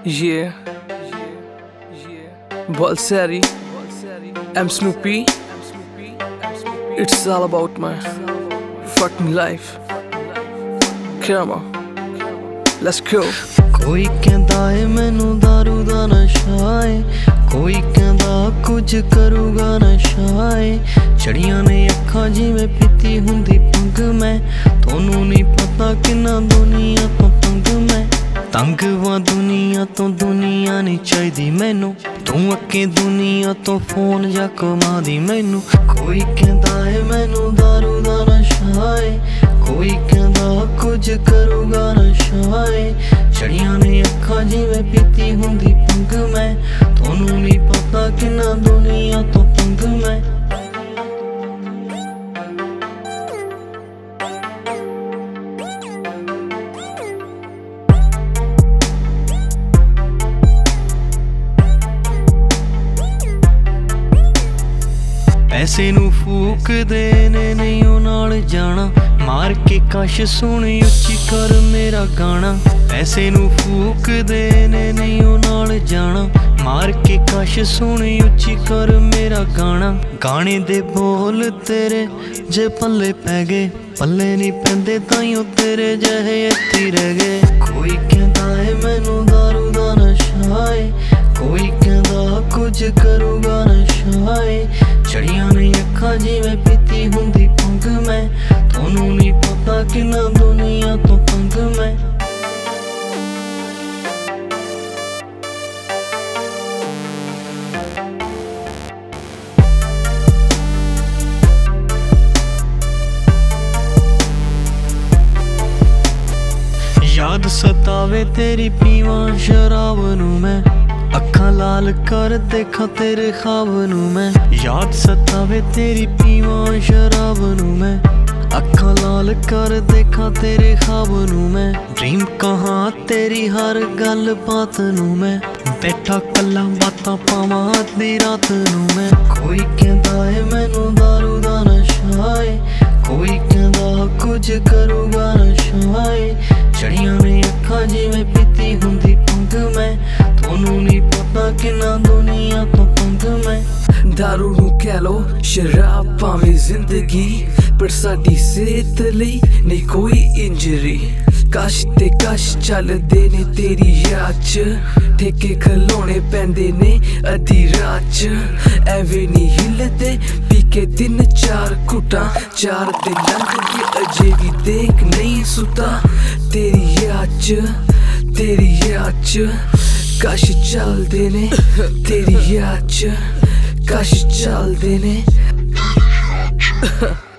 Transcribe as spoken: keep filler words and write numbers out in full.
Yeah, Balsari, I'm Snoopy. It's all about my fucking life. Come on, let's go. कोई कहता है मैनू दारू दा नशा है, कोई कहता कुछ करूगा नशा है। चढ़ियां ने अखां जिवें पीती हुंदी भंग मैं, तोनू नहीं पता किन्ना दुनिया तो तंग मैं। तंग वां दुनिया तो दुनिया नहीं चाहिदी मैनू, तू अके दुनिया तो फोन जा कमा दी मैनू। कोई कहता है मैनू दारू दा नशा है, कोई कहता कुछ करूगा नशा है। चढ़ियां ने अखां जिवें पीती हुंदी भंग मैं, तोनू नहीं पता किन्ना दुनिया तो तंग मैं। पैसे नू फूक देने नहीं ओ नाल जाना, मार के कश सुन उच्ची कर मेरा गाना। पैसे नू फूक देने नहीं ओ नाल जाना, मार के कश सुन उच्ची कर मेरा गाना। गाने दे बोल तेरे जे पल्ले पै गए, पल्ले नहीं पैंदे ताइयों तेरे जहे इत्थे रह गए। कोई कहता है मैनू दारू दा नशा है, कोई कहता कुछ करूगा नशा है। चढ़ियां ने अखां जिवें पीती हुंदी भंग मैं, तोनू नहीं पता किन्ना दुनिया तो तंग मैं। याद सतावे तेरी पीवां शराब नू मैं, अखां लाल कर देखा तेरे ख्वाब नू मैं। याद सतावे तेरी पीवां शराब नू मैं, अखां लाल कर देखा तेरे ख्वाब नू मैं। ड्रीम कहाँ तेरी हर गल बात नू मैं, बैठा कल्ला बातां पावां अद्धी रात नू मैं। कोई कहता है मैनू दारू दा नशा है, कोई कहता कुछ करूगा नशा है। चढ़ियां ने अखां जिवें पीती हुंदी भंग मैं, तोनू नहीं पता किन्ना दुनिया तो तंग मैं। दारू नू कह लो शराब भावें जिंदगी, पर साडी सेहत लई नहीं कोई इंजरी। कश ते कश चलदे ने तेरी याद च, ठेके खलोने पैंदे ने अद्धी रात च। एवें नहीं हिलदे पी के दिन चार घुटा, चार दिन लंघ के अजे भी देख नहीं सुता। तेरी याद च, तेरी याद च कश चलदे ने, तेरी याद च कश चलदे ने।